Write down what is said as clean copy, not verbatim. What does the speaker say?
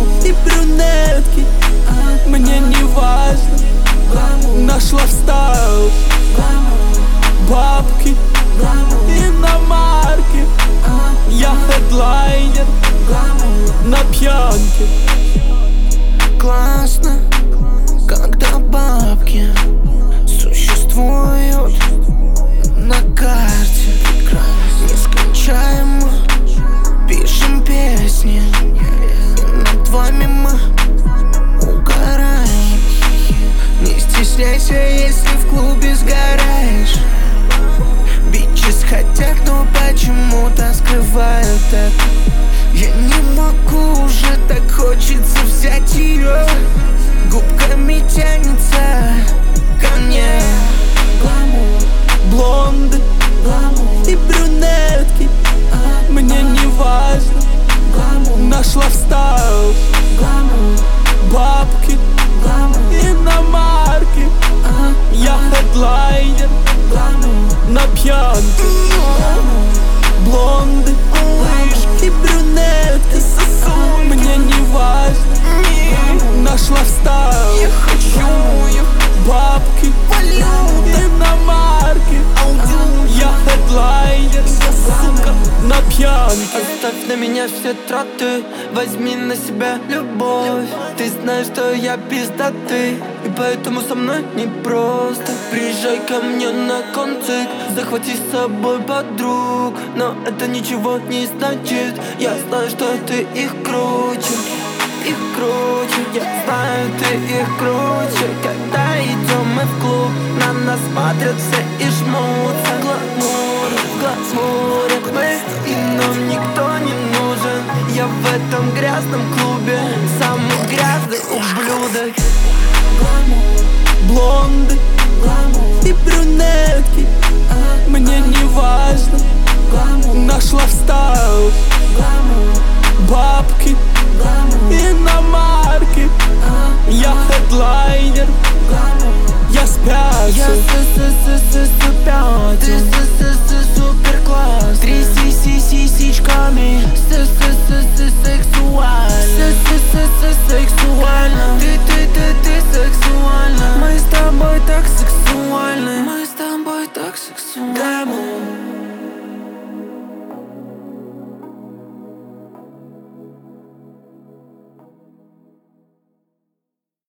и брюнетки. Мне не важно, нашла в стайл бабки, иномарки. Я хедлайнер на пьянке. Классно, когда бабки существуют на карте. Нескончаемо пишем песни, и над вами мы угораем. Не стесняйся, если в клубе сгораешь. Бичес хотят, но почему-то скрывают это. Я не могу уже, так хочется взять ее. Губками тянется ко мне. Блонды и брюнетки. Мне не важно, нашла в стайл бабки, иномарки. Я хедлайнер на пьянке. Блонды и брюнетки. Мне не важно, нашла в стайл бабки, иномарки. Я хедлайнер, сука, на пьянке. Оставь на меня все траты, возьми на себя любовь. Ты знаешь, что я пиздатый, и поэтому со мной непросто. Приезжай ко мне на концерт, захвати с собой подруг. Но это ничего не значит, я знаю, что ты их круче. Их круче, я знаю, ты их круче. Когда идем мы в клуб, на нас смотрят все и жмутся. Гламур, гламур, мы, и нам никто не нужен. Я в этом грязном клубе самый грязный ублюдок. Блонды и брюнетки. Мне не важно, нашла в стайл бабки, иномарки. Я хедлайнер, я спятил. Я спятил.